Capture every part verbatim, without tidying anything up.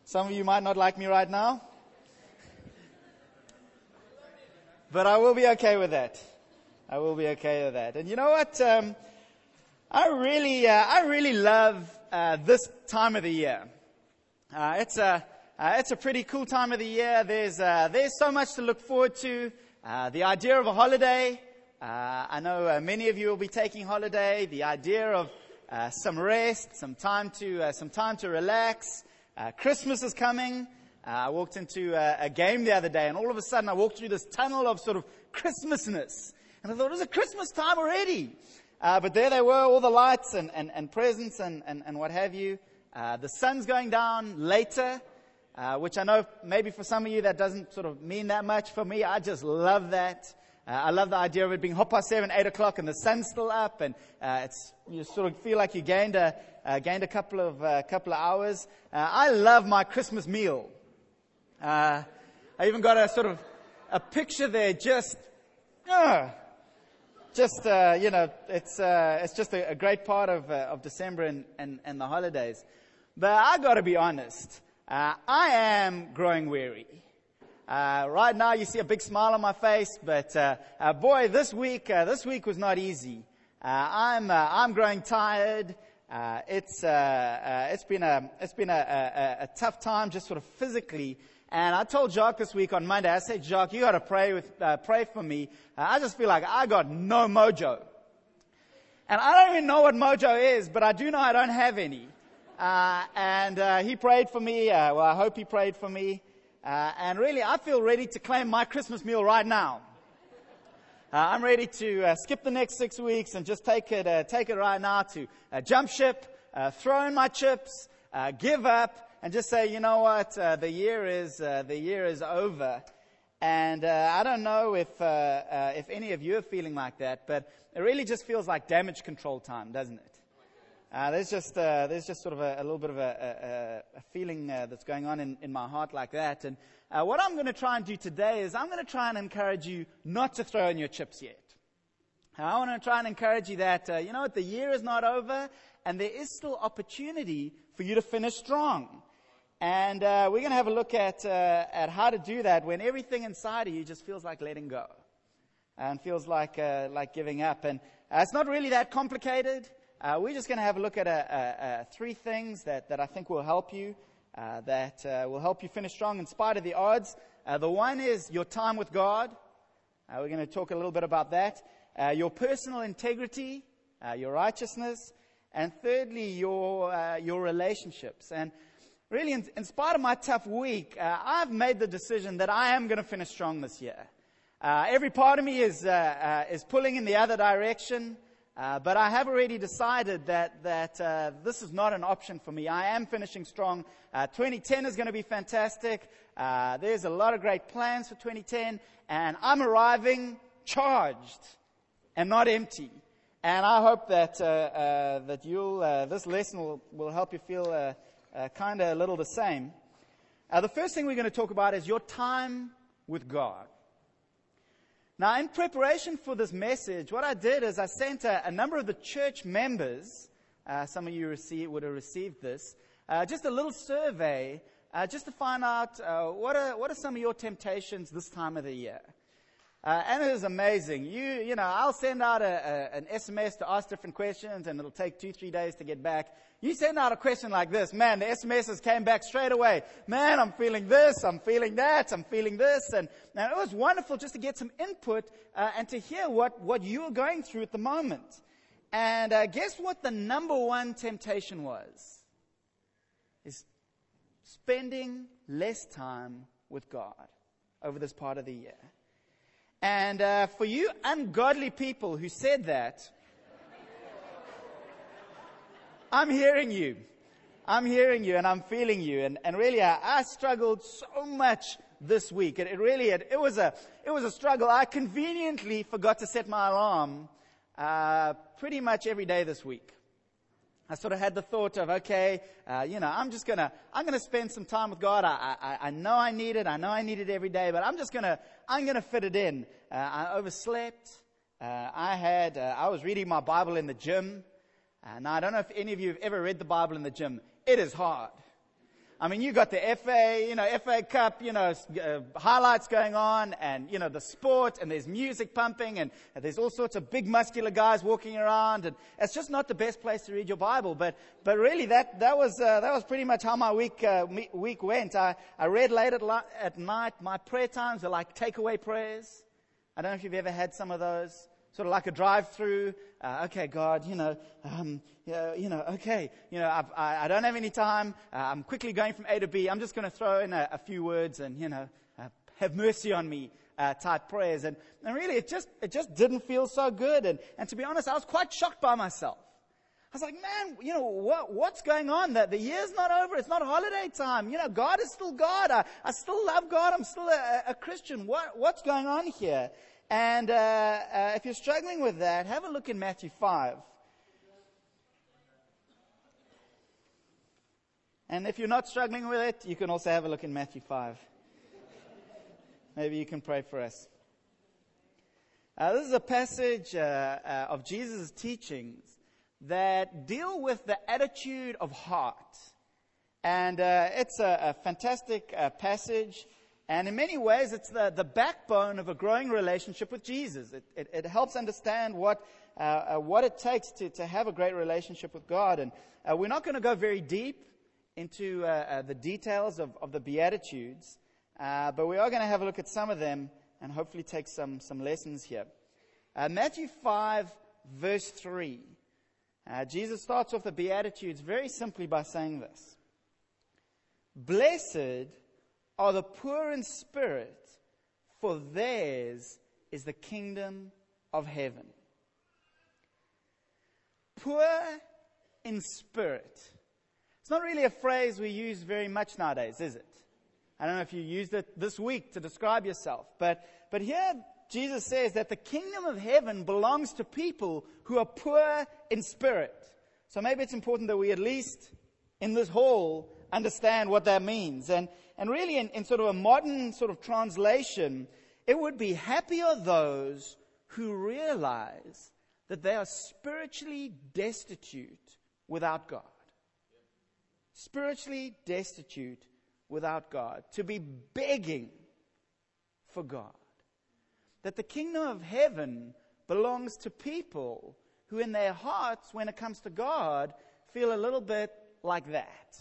Some of you might not like me right now. But I will be okay with that. I will be okay with that. And you know what? Um, I really, uh, I really love uh, this time of the year. Uh, it's a, uh, it's a pretty cool time of the year. There's, uh, there's so much to look forward to. Uh, the idea of a holiday. Uh, I know uh, many of you will be taking holiday. The idea of uh, some rest, some time to, uh, some time to relax. Uh, Christmas is coming. Uh, I walked into a, a game the other day, and all of a sudden I walked through this tunnel of sort of Christmasness. And I thought, it's a Christmas time already. Uh, but there they were, all the lights and, and, and presents and, and, and what have you. Uh, the sun's going down later, uh, which I know maybe for some of you that doesn't sort of mean that much. For me, I just love that. Uh, I love the idea of it being half past seven, eight o'clock, and the sun's still up, and uh, it's you sort of feel like you gained a uh, gained a couple of uh, couple of hours. Uh, I love my Christmas meal. Uh, I even got a sort of a picture there, just, uh, just uh, you know, it's uh, it's just a, a great part of uh, of December and, and, and the holidays. But I got to be honest, uh, I am growing weary. Uh, right now, you see a big smile on my face, but uh, uh, boy, this week uh, this week was not easy. Uh, I'm uh, I'm growing tired. Uh, it's uh, uh, it's been a it's been a, a, a tough time, just sort of physically. And I told Jacques this week on Monday, I said, Jacques, you got to pray with, uh, pray for me. Uh, I just feel like I got no mojo. And I don't even know what mojo is, but I do know I don't have any. Uh, and, uh, he prayed for me. Uh, well, I hope he prayed for me. Uh, and really, I feel ready to claim my Christmas meal right now. Uh, I'm ready to uh, skip the next six weeks and just take it, uh, take it right now to uh, jump ship, uh, throw in my chips, uh, give up. And just say, you know what, uh, the year is uh, the year is over, and uh, I don't know if uh, uh, if any of you are feeling like that, but it really just feels like damage control time, doesn't it? Uh, there's just uh, there's just sort of a, a little bit of a, a, a feeling uh, that's going on in, in my heart like that. And uh, what I'm going to try and do today is I'm going to try and encourage you not to throw in your chips yet. I want to try and encourage you that uh, you know what, the year is not over, and there is still opportunity for you to finish strong. And uh, we're going to have a look at uh, at how to do that when everything inside of you just feels like letting go and feels like uh, like giving up. And uh, it's not really that complicated. Uh, we're just going to have a look at a, a, a three things that, that I think will help you, uh, that uh, will help you finish strong in spite of the odds. Uh, the one is your time with God. Uh, we're going to talk a little bit about that. Uh, your personal integrity, uh, your righteousness, and thirdly, your uh, your relationships. And really, in, in spite of my tough week, uh, I've made the decision that I am going to finish strong this year. Uh, every part of me is uh, uh, is pulling in the other direction, uh, but I have already decided that that uh, this is not an option for me. I am finishing strong. Uh, twenty ten is going to be fantastic. Uh, there's a lot of great plans for twenty ten, and I'm arriving charged and not empty. And I hope that uh, uh, that you'll uh, this lesson will will help you feel Uh, Uh, kind of a little the same. Uh, the first thing we're going to talk about is your time with God. Now, in preparation for this message, what I did is I sent a, a number of the church members, uh, some of you receive, would have received this, uh, just a little survey, uh, just to find out uh, what are what are some of your temptations this time of the year. Uh, and it is amazing. You, you know, I'll send out a, a, an S M S to ask different questions, and it'll take two, three days to get back. You send out a question like this, man, the S M Ses came back straight away. Man, I'm feeling this, I'm feeling that, I'm feeling this. And, and it was wonderful just to get some input uh, and to hear what, what you are going through at the moment. And uh, guess what the number one temptation was? Is spending less time with God over this part of the year. And uh, for you ungodly people who said that, I'm hearing you. I'm hearing you and I'm feeling you. And, and really, I, I struggled so much this week. It, it really, it, it was a, it was a struggle. I conveniently forgot to set my alarm uh, pretty much every day this week. I sort of had the thought of, okay, uh, you know, I'm just gonna, I'm gonna spend some time with God. I, I, I know I need it. I know I need it every day, but I'm just gonna, I'm gonna fit it in. Uh, I overslept. Uh, I had, uh, I was reading my Bible in the gym. Uh, now I don't know if any of you have ever read the Bible in the gym. It is hard. I mean, you got the F A, you know, F A Cup, you know, uh, highlights going on, and, you know, the sport, and there's music pumping, and, and there's all sorts of big muscular guys walking around, and it's just not the best place to read your Bible. But, but really, that, that was, uh, that was pretty much how my week, uh, me- week went. I, I read late at, li- at night. My prayer times are like takeaway prayers. I don't know if you've ever had some of those. Sort of like a drive-through. Uh, okay, God, you know, um, you know, you know, okay, you know, I've, I, I don't have any time. Uh, I'm quickly going from A to B. I'm just going to throw in a, a few words and, you know, uh, have mercy on me uh, type prayers. And, and really, it just it just didn't feel so good. And, and to be honest, I was quite shocked by myself. I was like, man, you know, what, what's going on? That the year's not over. It's not holiday time. You know, God is still God. I, I still love God. I'm still a, a Christian. What, what's going on here? And uh, uh, if you're struggling with that, have a look in Matthew five. And if you're not struggling with it, you can also have a look in Matthew five. Maybe you can pray for us. Uh, this is a passage uh, uh, of Jesus' teachings that deal with the attitude of heart. And uh, it's a, a fantastic uh, passage. And in many ways, it's the, the backbone of a growing relationship with Jesus. It, it, it helps understand what uh, uh, what it takes to, to have a great relationship with God. And uh, we're not going to go very deep into uh, uh, the details of, of the Beatitudes, uh, but we are going to have a look at some of them and hopefully take some, some lessons here. Uh, Matthew five, verse three. Uh, Jesus starts off the Beatitudes very simply by saying this. Blessed are the poor in spirit, for theirs is the kingdom of heaven. Poor in spirit. It's not really a phrase we use very much nowadays, is it? I don't know if you used it this week to describe yourself, but, but here Jesus says that the kingdom of heaven belongs to people who are poor in spirit. So maybe it's important that we at least in this hall understand what that means. And, and really in, in sort of a modern sort of translation, it would be happy are those who realize that they are spiritually destitute without God. Spiritually destitute without God. To be begging for God. That the kingdom of heaven belongs to people who in their hearts, when it comes to God, feel a little bit like that.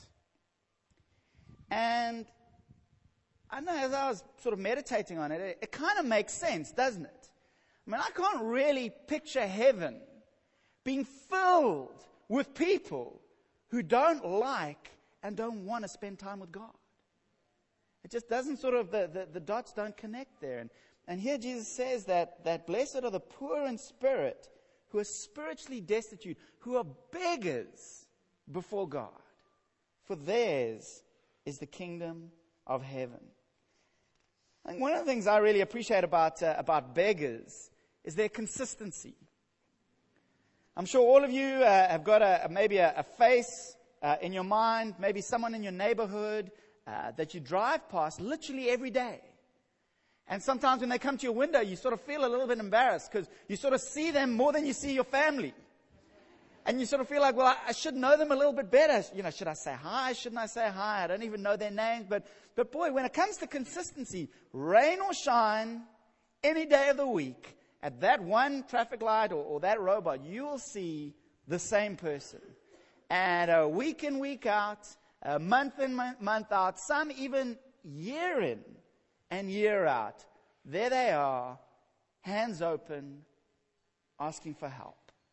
And I know as I was sort of meditating on it, it, it kind of makes sense, doesn't it? I mean, I can't really picture heaven being filled with people who don't like and don't want to spend time with God. It just doesn't sort of, the, the, the dots don't connect there. And, and here Jesus says that, that blessed are the poor in spirit, who are spiritually destitute, who are beggars before God. For theirs is the kingdom of heaven. And one of the things I really appreciate about, uh, about beggars is their consistency. I'm sure all of you uh, have got a, maybe a, a face uh, in your mind, maybe someone in your neighborhood uh, that you drive past literally every day. And sometimes when they come to your window, you sort of feel a little bit embarrassed because you sort of see them more than you see your family. And you sort of feel like, well, I, I should know them a little bit better. You know, should I say hi? Shouldn't I say hi? I don't even know their names. But, but boy, when it comes to consistency, rain or shine, any day of the week, at that one traffic light or, or that robot, you will see the same person. And uh, week in, week out, uh, month in, month, month out, some even year in and year out, there they are, hands open, asking for help.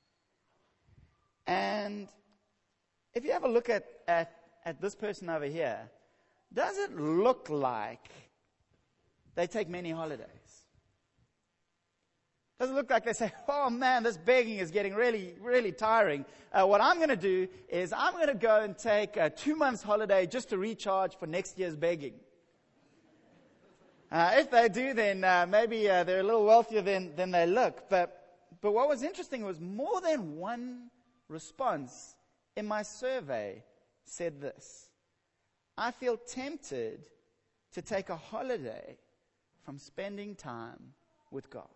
And if you have a look at, at, at this person over here, does it look like they take many holidays? Does it look like they say, oh man, this begging is getting really, really tiring. Uh, what I'm going to do is I'm going to go and take a two months holiday just to recharge for next year's begging. Uh, if they do, then uh, maybe uh, they're a little wealthier than, than they look. But, but what was interesting was more than one response in my survey said this: I feel tempted to take a holiday from spending time with God.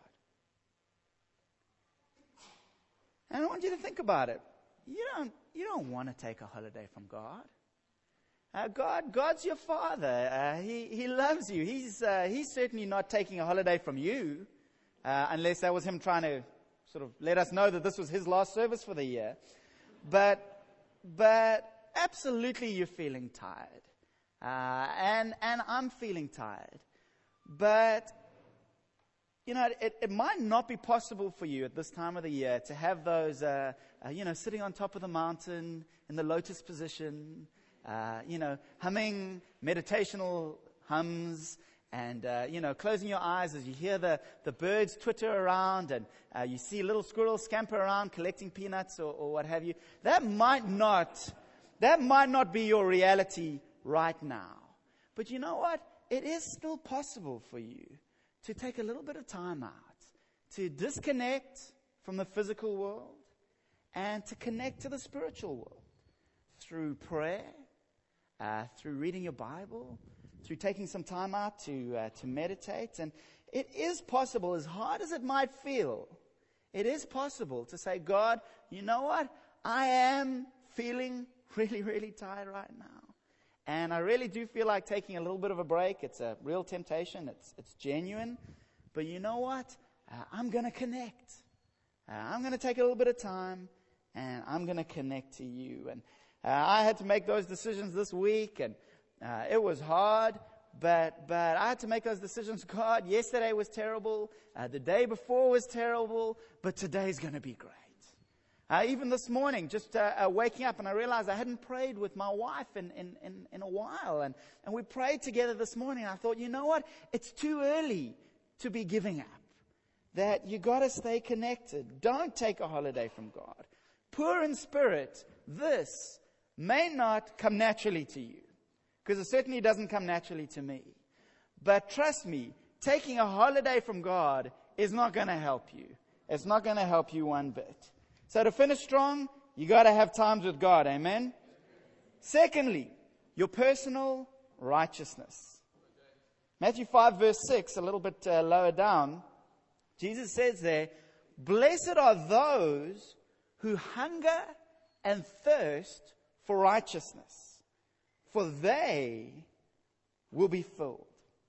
And I want you to think about it. You don't, you don't want to take a holiday from God. Uh, God, God's your Father. Uh, he, he loves you. He's, uh, he's certainly not taking a holiday from you, uh, unless that was him trying to sort of let us know that this was his last service for the year. But, but absolutely you're feeling tired. Uh, and, and I'm feeling tired. But, you know, it, it might not be possible for you at this time of the year to have those, uh, uh, you know, sitting on top of the mountain in the lotus position, Uh, you know, humming meditational hums and, uh, you know, closing your eyes as you hear the, the birds twitter around and uh, you see little squirrels scamper around collecting peanuts or, or what have you. That might not, that might not be your reality right now. But you know what? It is still possible for you to take a little bit of time out, to disconnect from the physical world and to connect to the spiritual world through prayer, Uh, through reading your Bible, through taking some time out to uh, to meditate. And it is possible, as hard as it might feel, it is possible to say, God, you know what? I am feeling really, really tired right now. And I really do feel like taking a little bit of a break. It's a real temptation. It's, it's genuine. But you know what? Uh, I'm going to connect. Uh, I'm going to take a little bit of time, and I'm going to connect to you. And Uh, I had to make those decisions this week, and uh, it was hard, but but I had to make those decisions. God, yesterday was terrible, uh, the day before was terrible, but today's going to be great. Uh, even this morning, just uh, uh, waking up, and I realized I hadn't prayed with my wife in, in, in, in a while, and, and we prayed together this morning. I thought, you know what? It's too early to be giving up. That you got to stay connected. Don't take a holiday from God. Poor in spirit, this may not come naturally to you, because it certainly doesn't come naturally to me. But trust me, taking a holiday from God is not going to help you. It's not going to help you one bit. So to finish strong, you got to have times with God. Amen? Secondly, your personal righteousness. Matthew five verse six, a little bit uh, lower down, Jesus says there, "Blessed are those who hunger and thirst for righteousness, for they will be filled."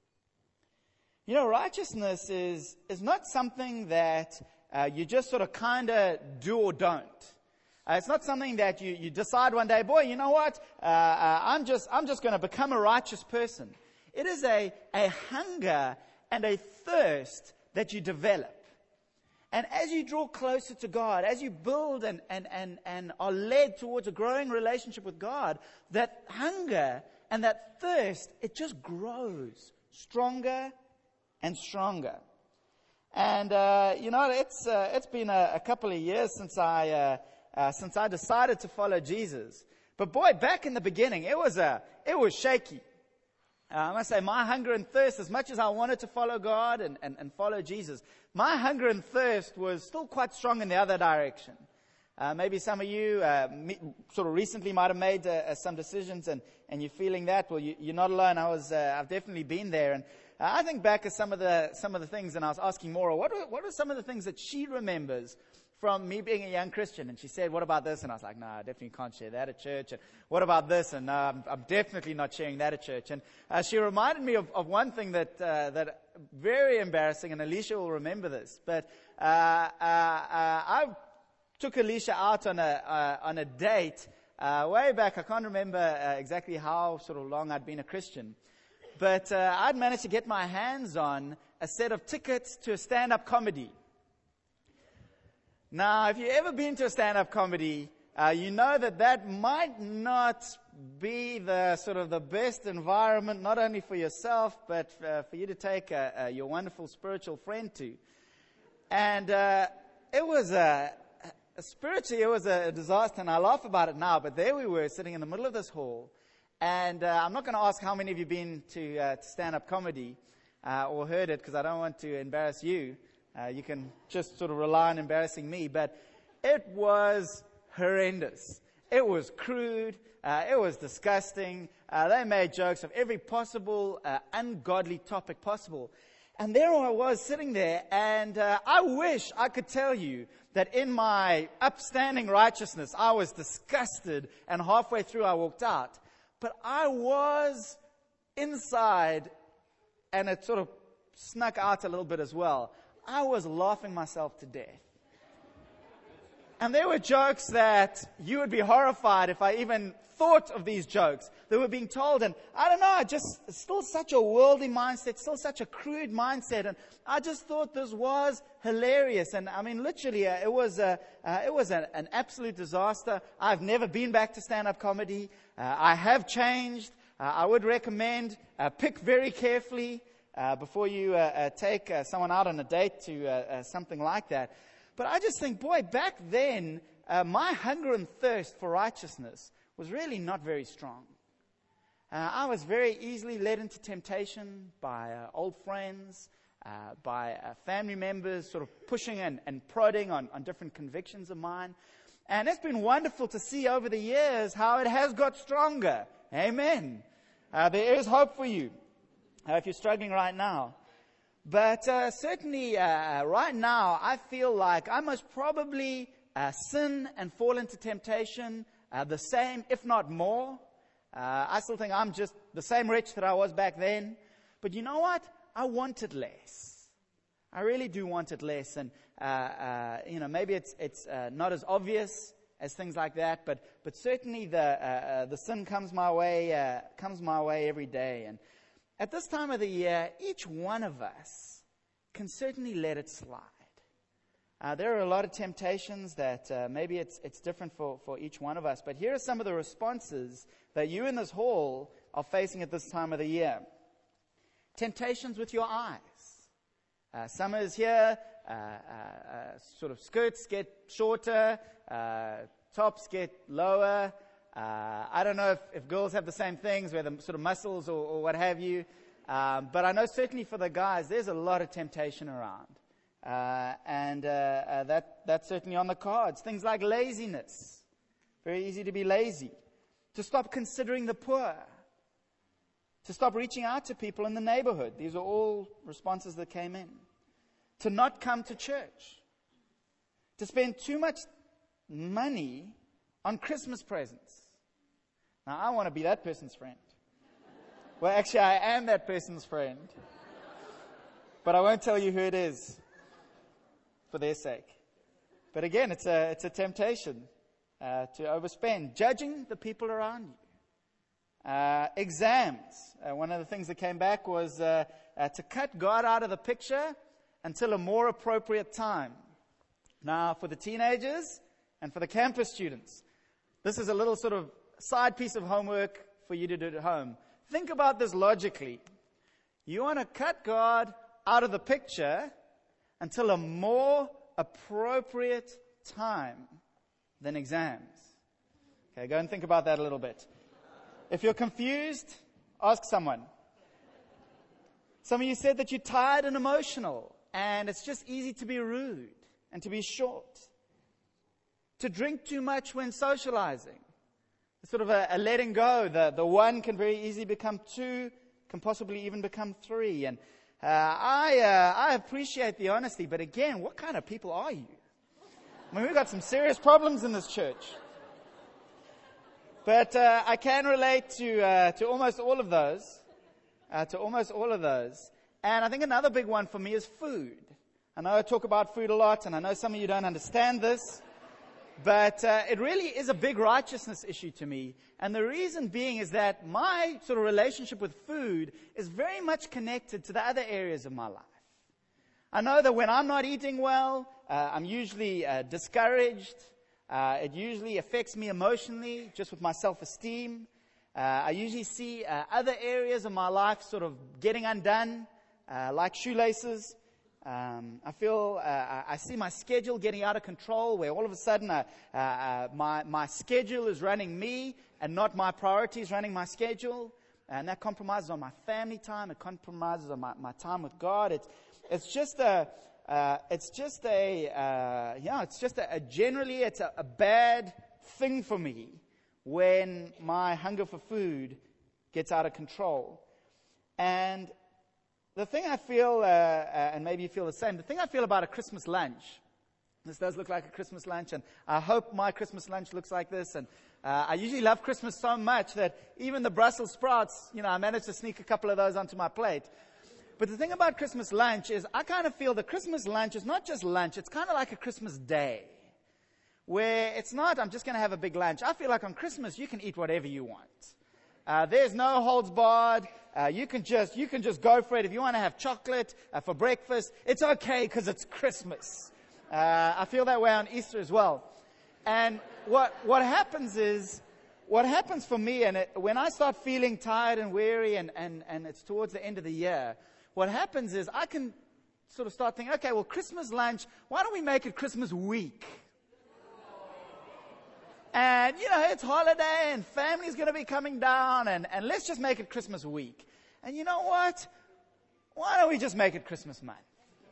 You know, righteousness is, is not something that uh, you just sort of kind of do or don't. Uh, it's not something that you, you decide one day, boy, you know what, uh, uh, I'm just, I'm just going to become a righteous person. It is a, a hunger and a thirst that you develop. And as you draw closer to God, as you build and, and, and, and are led towards a growing relationship with God, that hunger and that thirst, it just grows stronger and stronger. And, uh, you know, it's, uh, it's been a, a couple of years since I, uh, uh, since I decided to follow Jesus. But boy, back in the beginning, it was, a, it was shaky. Uh, I must say, my hunger and thirst, as much as I wanted to follow God and, and, and follow Jesus, my hunger and thirst was still quite strong in the other direction. Uh, maybe some of you uh, me, sort of recently might have made uh, some decisions and, and you're feeling that. Well, you, you're not alone. I was, uh, I've definitely been there. And uh, I think back at some of the some of the things, and I was asking Maura, what were, what are some of the things that she remembers from me being a young Christian? And she said, what about this? And I was like, no, I definitely can't share that at church. And what about this? And no, I'm, I'm definitely not sharing that at church. And uh, she reminded me of, of one thing that, uh, that very embarrassing, and Alicia will remember this. But uh, uh, uh, I took Alicia out on a, uh, on a date uh, way back. I can't remember uh, exactly how sort of long I'd been a Christian. But uh, I'd managed to get my hands on a set of tickets to a stand-up comedy. Now, if you've ever been to a stand-up comedy, uh, you know that that might not be the sort of the best environment, not only for yourself, but uh, for you to take uh, uh, your wonderful spiritual friend to. And uh, it was a, a spiritually, it was a disaster, and I laugh about it now. But there we were, sitting in the middle of this hall, and uh, I'm not going to ask how many of you have been to, uh, to stand-up comedy uh, or heard it, because I don't want to embarrass you. Uh, you can just sort of rely on embarrassing me, but it was horrendous. It was crude. Uh, it was disgusting. Uh, they made jokes of every possible uh, ungodly topic possible. And there I was sitting there, and uh, I wish I could tell you that in my upstanding righteousness, I was disgusted, and halfway through I walked out. but I was inside, and it sort of snuck out a little bit as well. I was laughing myself to death. And there were jokes that you would be horrified if I even thought of these jokes that were being told. And I don't know, just still such a worldly mindset, still such a crude mindset. And I just thought this was hilarious. And I mean, literally, uh, it was a, uh, it was a, an absolute disaster. I've never been back to stand-up comedy. Uh, I have changed. Uh, I would recommend uh, pick very carefully uh, before you uh, uh, take uh, someone out on a date to uh, uh, something like that. But I just think, boy, back then, uh, my hunger and thirst for righteousness was really not very strong. Uh, I was very easily led into temptation by uh, old friends, uh, by uh, family members sort of pushing and, and prodding on, on different convictions of mine. And it's been wonderful to see over the years how it has got stronger. Amen. Uh, there is hope for you uh, if you're struggling right now. But uh, certainly uh, right now, I feel like I must probably uh, sin and fall into temptation uh, the same, if not more. Uh, I still think I'm just the same wretch that I was back then. But you know what? I want it less. I really do want it less. And, uh, uh, you know, maybe it's it's uh, not as obvious as things like that. But but certainly the uh, uh, the sin comes my way, uh, comes my way every day. And at this time of the year, each one of us can certainly let it slide. Uh, there are a lot of temptations that uh, maybe it's it's different for, for each one of us. But here are some of the responses that you in this hall are facing at this time of the year. Temptations with your eyes. Uh, summer is here. Uh, uh, uh, sort of skirts get shorter. Uh, tops get lower. Uh, I don't know if, if girls have the same things, where the sort of muscles or, or what have you. Um, but I know certainly for the guys, there's a lot of temptation around. Uh, and uh, uh, that that's certainly on the cards. Things like laziness. Very easy to be lazy. To stop considering the poor. To stop reaching out to people in the neighborhood. These are all responses that came in. To not come to church. To spend too much money on Christmas presents. Now, I want to be that person's friend. Well, actually, I am that person's friend. But I won't tell you who it is for their sake. But again, it's a it's a temptation uh, to overspend. Judging the people around you. Uh, exams. Uh, one of the things that came back was uh, uh, to cut God out of the picture until a more appropriate time. Now, for the teenagers and for the campus students, this is a little sort of side piece of homework for you to do at home. Think about this logically. You want to cut God out of the picture until a more appropriate time than exams. Okay, go and think about that a little bit. If you're confused, ask someone. Some of you said that you're tired and emotional, and it's just easy to be rude and to be short. To drink too much when socializing. It's sort of a, a letting go. The, the one can very easily become two, can possibly even become three. And uh, I uh, I appreciate the honesty, but again, what kind of people are you? I mean, we've got some serious problems in this church. But uh, I can relate to uh, to almost all of those, uh, to almost all of those. And I think another big one for me is food. I know I talk about food a lot, and I know some of you don't understand this. But uh, it really is a big righteousness issue to me. And the reason being is that my sort of relationship with food is very much connected to the other areas of my life. I know that when I'm not eating well, uh, I'm usually uh, discouraged. Uh, it usually affects me emotionally, just with my self-esteem. Uh, I usually see uh, other areas of my life sort of getting undone, uh, like shoelaces. Um, I feel, uh, I see my schedule getting out of control, where all of a sudden uh, uh, uh, my, my schedule is running me and not my priorities running my schedule. And that compromises on my family time. It compromises on my, my time with God. It's, it's just a, uh, it's just a, uh, yeah, it's just a, a generally it's a, a bad thing for me when my hunger for food gets out of control. And the thing I feel, uh, uh, and maybe you feel the same, the thing I feel about a Christmas lunch, this does look like a Christmas lunch, and I hope my Christmas lunch looks like this, and Uh, I usually love Christmas so much that even the Brussels sprouts, you know, I managed to sneak a couple of those onto my plate. But the thing about Christmas lunch is I kind of feel that Christmas lunch is not just lunch, it's kind of like a Christmas day. Where it's not, I'm just going to have a big lunch. I feel like on Christmas you can eat whatever you want. Uh, there's no holds barred. Uh, you can just, you can just go for it. If you want to have chocolate uh, for breakfast, it's okay because it's Christmas. Uh, I feel that way on Easter as well. And what, what happens is, what happens for me, and it, when I start feeling tired and weary and, and, and it's towards the end of the year, what happens is I can sort of start thinking, okay, well, Christmas lunch, why don't we make it Christmas week? And, you know, it's holiday and family's going to be coming down and, and let's just make it Christmas week. And you know what? Why don't we just make it Christmas month?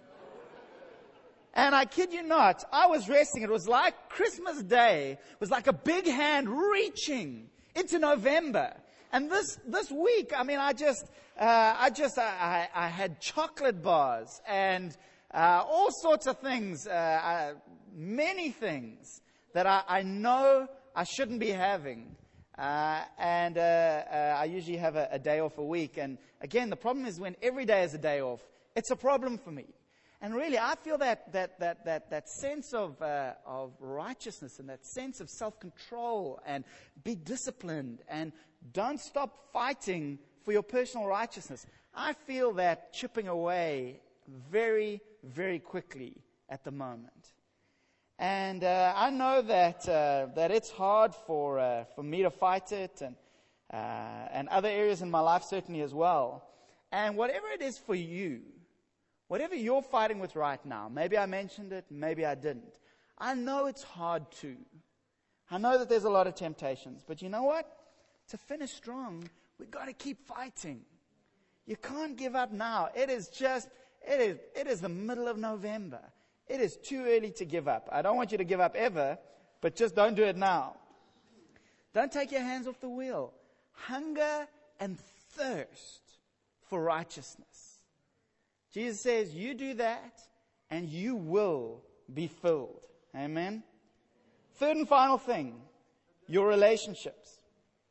And I kid you not, I was resting. It was like Christmas Day was like a big hand reaching into November. And this, this week, I mean, I just, uh, I just, I, I, I had chocolate bars and, uh, all sorts of things, uh, uh, many things that I, I know I shouldn't be having. Uh, and, uh, uh, I usually have a, a day off a week. And again, the problem is when every day is a day off, it's a problem for me. And really, I feel that that that that that sense of uh, of righteousness and that sense of self-control and be disciplined and don't stop fighting for your personal righteousness. I feel that chipping away very, very quickly at the moment. And uh, I know that uh, that it's hard for uh, for me to fight it, and uh, and other areas in my life certainly as well. And whatever it is for you, whatever you're fighting with right now, maybe I mentioned it, maybe I didn't. I know it's hard too. I know that there's a lot of temptations, but you know what? To finish strong, we've got to keep fighting. You can't give up now. It is just, it is, it is the middle of November. It is too early to give up. I don't want you to give up ever, but just don't do it now. Don't take your hands off the wheel. Hunger and thirst for righteousness. Jesus says, you do that, and you will be filled. Amen? Third and final thing, your relationships.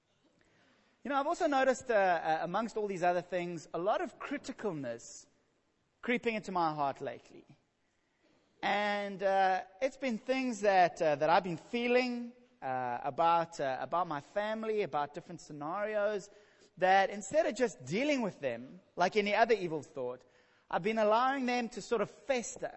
You know, I've also noticed, uh, uh, amongst all these other things, a lot of criticalness creeping into my heart lately. And uh, it's been things that uh, that I've been feeling uh, about uh, about my family, about different scenarios, that instead of just dealing with them like any other evil thought, I've been allowing them to sort of fester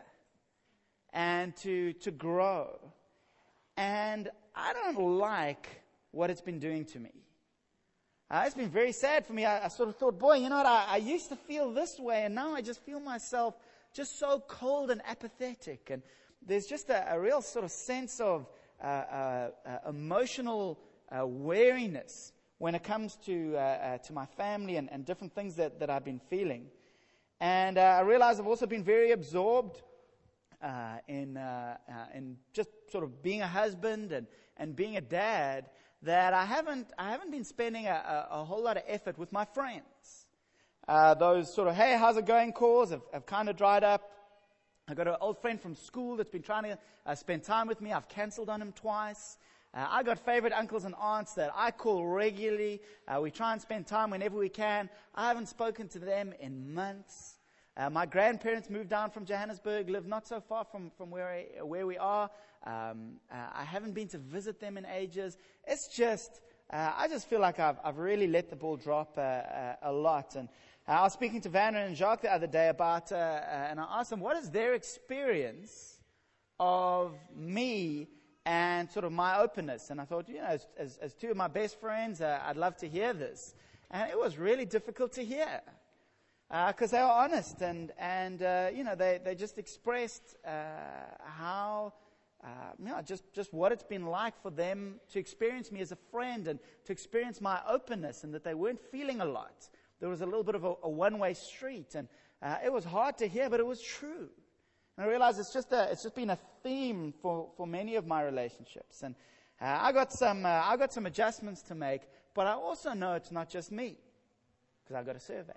and to to grow. And I don't like what it's been doing to me. Uh, it's been very sad for me. I, I sort of thought, boy, you know what, I, I used to feel this way, and now I just feel myself just so cold and apathetic. And there's just a, a real sort of sense of uh, uh, uh, emotional uh, weariness when it comes to uh, uh, to my family and, and different things that, that I've been feeling. And uh, I realize I've also been very absorbed uh, in uh, uh, in just sort of being a husband and, and being a dad, that I haven't I haven't been spending a, a, a whole lot of effort with my friends. Uh, those sort of, hey, how's it going calls have, have kind of dried up. I've got an old friend from school that's been trying to uh, spend time with me. I've canceled on him twice. Uh, I got favorite uncles and aunts that I call regularly. Uh, we try and spend time whenever we can. I haven't spoken to them in months. Uh, my grandparents moved down from Johannesburg, live not so far from, from where, I, where we are. Um, uh, I haven't been to visit them in ages. It's just, uh, I just feel like I've, I've really let the ball drop uh, uh, a lot. And uh, I was speaking to Vanna and Jacques the other day about, uh, uh, and I asked them, what is their experience of me and sort of my openness? And I thought, you know, as, as, as two of my best friends, uh, I'd love to hear this. And it was really difficult to hear. Because uh, they were honest, and, and uh, you know, they, they just expressed uh, how, uh, you know, just, just what it's been like for them to experience me as a friend and to experience my openness, and that they weren't feeling a lot. There was a little bit of a, a one-way street, and uh, it was hard to hear, but it was true. And I realized it's just a, it's just been a theme for, for many of my relationships. And uh, I got some, uh, I got some adjustments to make, but I also know it's not just me, because I got a survey.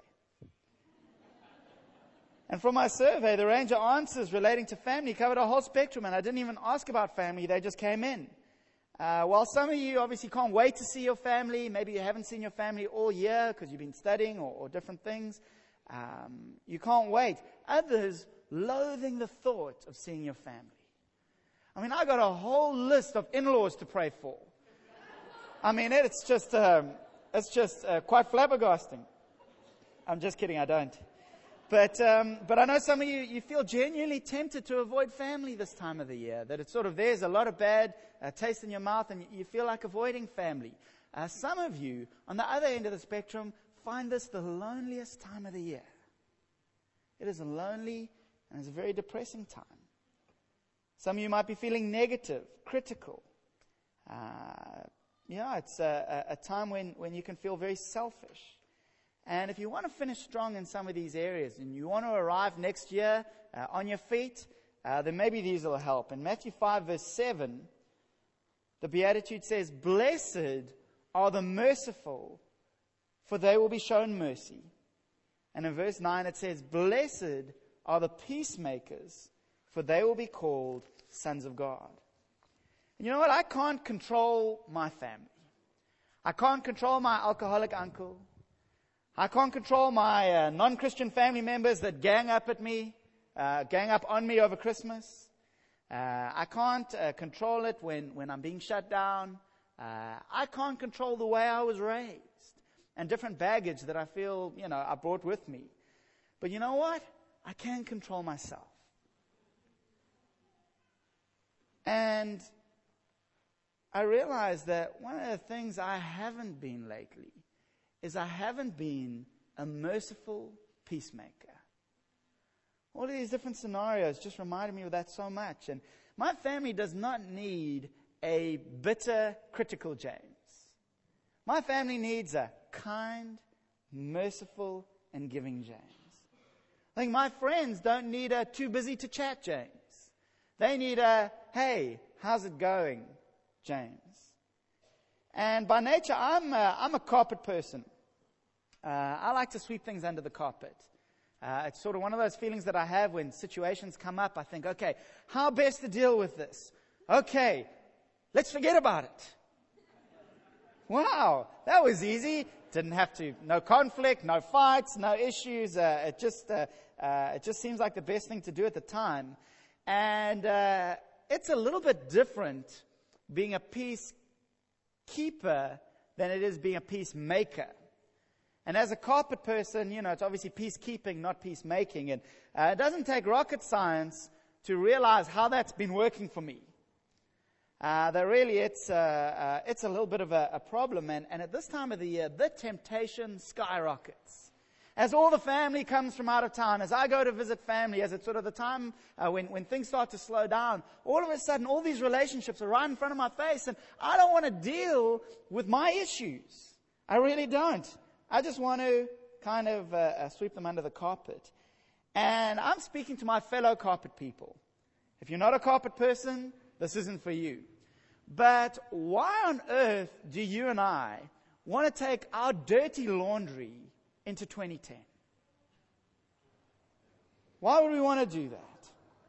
And from my survey, the range of answers relating to family covered a whole spectrum, and I didn't even ask about family, they just came in. Uh, while some of you obviously can't wait to see your family, maybe you haven't seen your family all year because you've been studying or, or different things, um, you can't wait. Others loathing the thought of seeing your family. I mean, I got a whole list of in-laws to pray for. I mean, it's just, um, it's just uh, quite flabbergasting. I'm just kidding, I don't. But um, but I know some of you, you feel genuinely tempted to avoid family this time of the year. That it's sort of, there's a lot of bad uh, taste in your mouth and you feel like avoiding family. Uh, some of you, on the other end of the spectrum, find this the loneliest time of the year. It is a lonely and it's a very depressing time. Some of you might be feeling negative, critical. Uh, yeah, it's a, a, a time when, when you can feel very selfish. And if you want to finish strong in some of these areas and you want to arrive next year uh, on your feet, uh, then maybe these will help. In Matthew five verse seven, the Beatitude says, "Blessed are the merciful, for they will be shown mercy." And in verse nine it says, "Blessed are the peacemakers, for they will be called sons of God." And you know what? I can't control my family. I can't control my alcoholic uncle. I can't control my uh, non-Christian family members that gang up at me, uh, gang up on me over Christmas. Uh, I can't uh, control it when, when I'm being shut down. Uh, I can't control the way I was raised and different baggage that I feel, you know, I brought with me. But you know what? I can control myself. And I realize that one of the things I haven't been lately is I haven't been a merciful peacemaker. All of these different scenarios just reminded me of that so much. And my family does not need a bitter, critical James. My family needs a kind, merciful, and giving James. I think my friends don't need a too busy to chat James. They need a, hey, how's it going, James? And by nature, I'm a, I'm a carpet person. Uh, I like to sweep things under the carpet. Uh, it's sort of one of those feelings that I have when situations come up. I think, okay, how best to deal with this? Okay, let's forget about it. Wow, that was easy. Didn't have to, no conflict, no fights, no issues. Uh, it just, uh, uh, it just seems like the best thing to do at the time. And uh, it's a little bit different being a peacekeeper than it is being a peacemaker. And as a carpet person, you know, it's obviously peacekeeping, not peacemaking. And uh, it doesn't take rocket science to realize how that's been working for me. Uh, that really it's, uh, uh, it's a little bit of a, a problem. And, and at this time of the year, the temptation skyrockets. As all the family comes from out of town, as I go to visit family, as it's sort of the time uh, when, when things start to slow down, all of a sudden all these relationships are right in front of my face. And I don't want to deal with my issues. I really don't. I just want to kind of uh, uh, sweep them under the carpet. And I'm speaking to my fellow carpet people. If you're not a carpet person, this isn't for you. But why on earth do you and I want to take our dirty laundry into twenty ten? Why would we want to do that?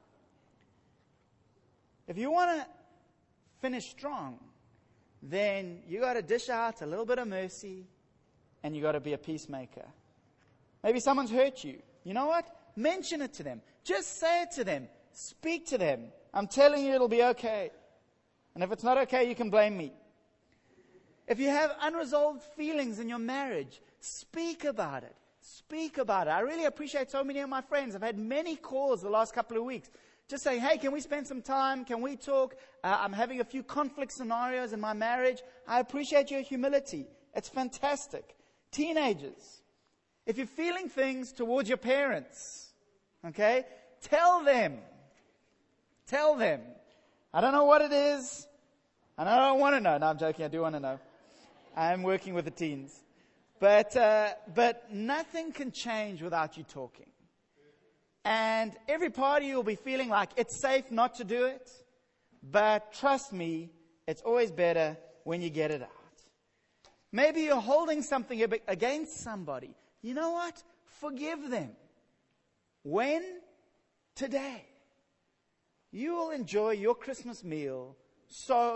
If you want to finish strong, then you got to dish out a little bit of mercy. And you got to be a peacemaker. Maybe someone's hurt you. You know what? Mention it to them. Just say it to them. Speak to them. I'm telling you it'll be okay. And if it's not okay, you can blame me. If you have unresolved feelings in your marriage, speak about it. Speak about it. I really appreciate so many of my friends. I've had many calls the last couple of weeks. Just saying, hey, can we spend some time? Can we talk? Uh, I'm having a few conflict scenarios in my marriage. I appreciate your humility. It's fantastic. Teenagers, if you're feeling things towards your parents, okay, tell them. Tell them. I don't know what it is, and I don't want to know. No, I'm joking. I do want to know. I'm working with the teens. But, uh, but nothing can change without you talking. And every part of you will be feeling like it's safe not to do it. But trust me, it's always better when you get it out. Maybe you're holding something against somebody. You know what? Forgive them. When? Today. You will enjoy your Christmas meal so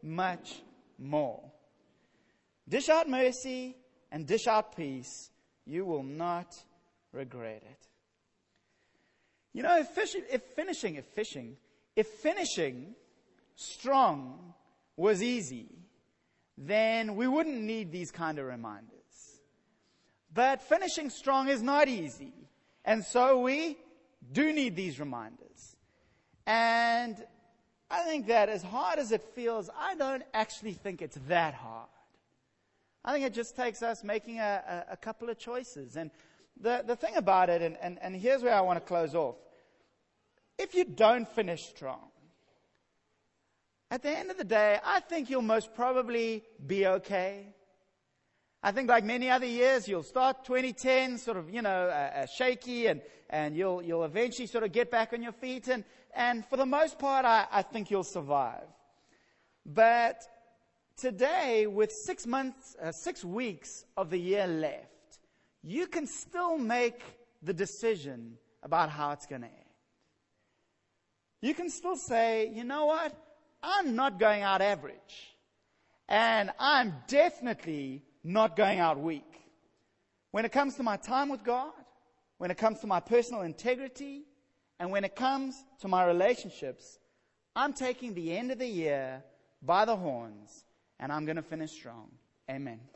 much more. Dish out mercy and dish out peace. You will not regret it. You know, if, fish, if finishing, if fishing, if finishing strong was easy, then we wouldn't need these kind of reminders. But finishing strong is not easy. And so we do need these reminders. And I think that as hard as it feels, I don't actually think it's that hard. I think it just takes us making a, a, a couple of choices. And the, the thing about it, and, and, and here's where I want to close off. If you don't finish strong, at the end of the day, I think you'll most probably be okay. I think like many other years, you'll start twenty ten sort of, you know, uh, uh, shaky, and, and you'll, you'll eventually sort of get back on your feet. And, and for the most part, I, I think you'll survive. But today, with six months, uh, six weeks of the year left, you can still make the decision about how it's going to end. You can still say, you know what? I'm not going out average. And I'm definitely not going out weak. When it comes to my time with God, when it comes to my personal integrity, and when it comes to my relationships, I'm taking the end of the year by the horns, and I'm going to finish strong. Amen.